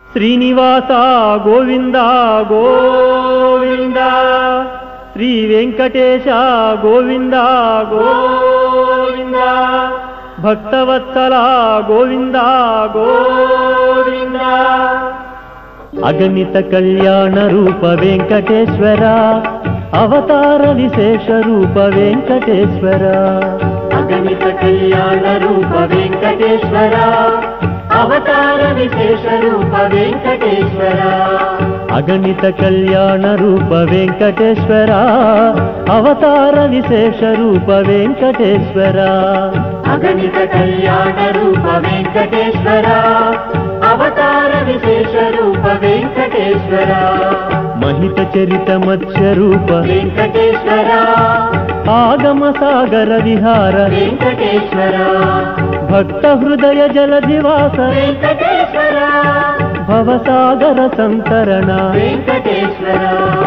శ్రీనివాస గోవింద గోవింద, శ్రీ వెంకటేశ గోవింద గోవింద, భక్తవత్సల గోవింద గోవింద. అగణిత కళ్యాణ రూప వెంకటేశ్వర, అవతార విశేష రూప వెంకటేశ్వర. అగణిత కళ్యాణ రూప వెంకటేశ్వర, అవతార విశేష రూప వెంకటేశ్వర. అగణిత కళ్యాణ రూప వెంకటేశ్వర, అవతార విశేష రూప వెంకటేశ్వర. అగణిత కళ్యాణ రూప వెంకటేశ్వర, అవతార విశేష రూప వెంకటేశ్వర. మహిత చరిత మత్స్య రూప వెంకటేశ్వర, ఆగమ సాగర విహార వెంకటేశ్వర. భక్త హృదయ జలధివాస వెంకటేశ్వర, భవసాగర సంతరణ వెంకటేశ్వర.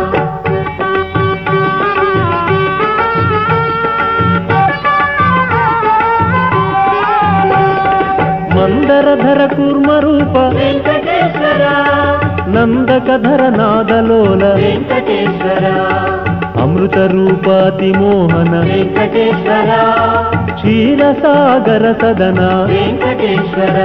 మందరధర కూర్మ రూప వెంకటేశ్వర, నందకధర నాదలోల వెంకటేశ్వర. అమృత రూపాతి మోహన వెంకటేశ్వర, క్షీరసాగర సదన వెంకటేశ్వర.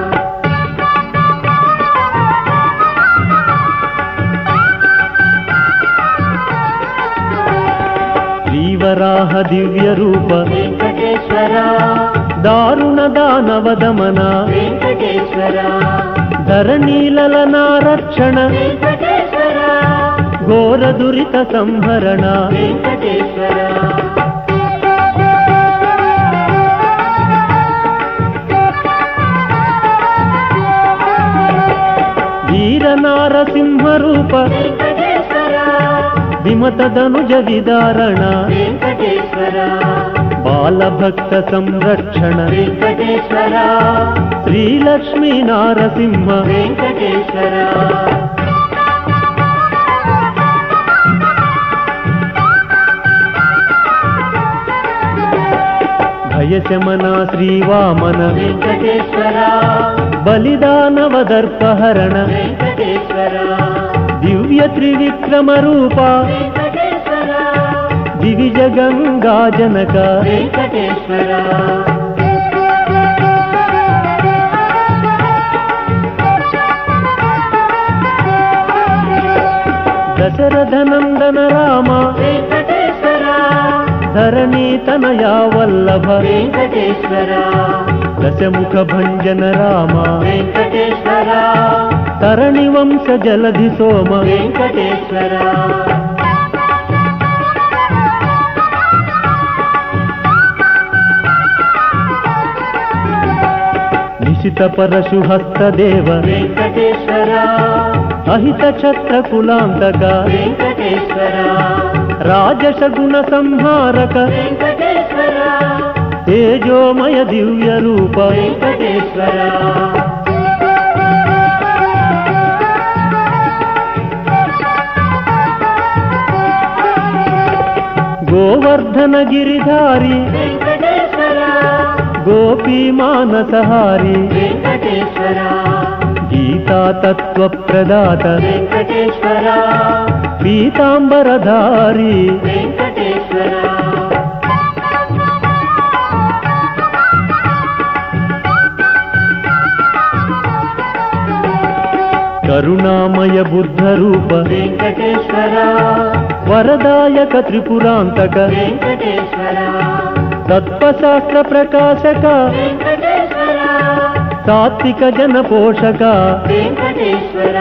శ్రీవరాహ దివ్య రూప వెంకటేశ్వర, దారుణ దానవ దమన వెంకటేశ్వర. ధరణీలలనా రక్షణ వెంకటేశ్వర, ఘోర దురిత సంహరణ వెంకటేశ్వర. వీర నారసింహ రూప వెంకటేశ్వర, విమత ధనుజ విదారణ వెంకటేశ్వర. బాలభక్త సంరక్షణ వెంకటేశ్వర, శ్రీలక్ష్మీ నారసింహ వెంకటేశ్వర. భయశమన శ్రీవామన వెంకటేశ్వర, బలిదానవ దర్పహరణ వెంకటేశ్వర. దివ్య త్రివిక్రమ రూప వెంకటేశ్వర, దివిజ గంగా జనక వెంకటేశ్వర. దశరథ నందన రామ వెంకటేశ్వర, ధరణీ తనయా వల్లభ వెంకటేశ్వర. దశముఖ భంజన రామ వెంకటేశ్వర, తరణి వంశ జలధి సోమ వెంకటేశ్వర. నిశిత పరశు హస్త దేవ వెంకటేశ్వర, అహిత ఛత్ర కులాంతక వెంకటేశ్వర. రాజసగుణ సంహారక వెంకటేశ్వర, తేజోమయ దివ్య రూప వెంకటేశ్వర. గోవర్ధన గిరిధారి వెంకటేశ్వర, గోపీ మానసహారి వెంకటేశ్వర. గీతా తత్వ ప్రదాత వెంకటేశ్వర, పీతాంబరధారి వెంకటేశ్వర. కరుణామయ బుద్ధ రూప వెంకటేశ్వర, వరదాయక త్రిపురాంతక వెంకటేశ్వర. తత్వశాస్త్ర ప్రకాశక వెంకటేశ్వర, సాత్విక జన పోషక వెంకటేశ్వర.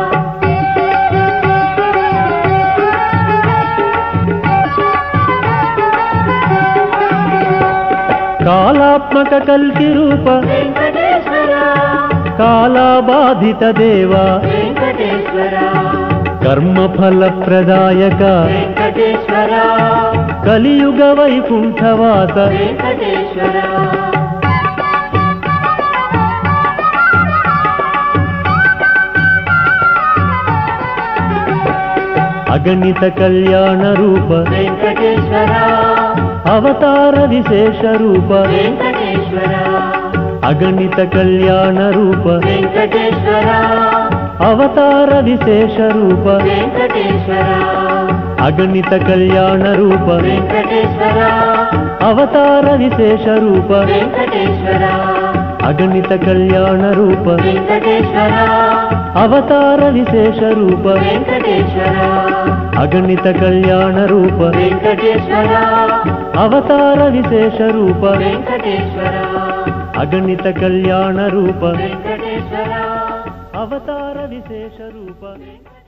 కాలాత్మక కల్కి రూప వెంకటేశ్వర, కాలాబాధిత దేవ వెంకటేశ్వర. కర్మఫల ప్రదాయక వెంకటేశ్వర, కలియుగ వైకుంఠవాస వెంకటేశ్వర. అగణిత కళ్యాణ రూప వెంకటేశ్వర, అవతార విశేష రూప వెంకటేశ్వర. అగణిత కళ్యాణ రూప వెంకటేశ్వర, అవతార విశేష రూప వెంకటేశ్వర అగణిత కళ్యాణ రూప వెంకటేశ్వర అవతార విశేష రూప వెంకటేశ్వర అగణిత కళ్యాణ రూప వెంకటేశ్వర అవతార విశేష రూప వెంకటేశ్వర అగణిత కళ్యాణ రూప వెంకటేశ్వర అవతార విశేష రూప వెంకటేశ్వర అగణిత కళ్యాణ రూప వెంకటేశ్వర అవతార విశేష రూప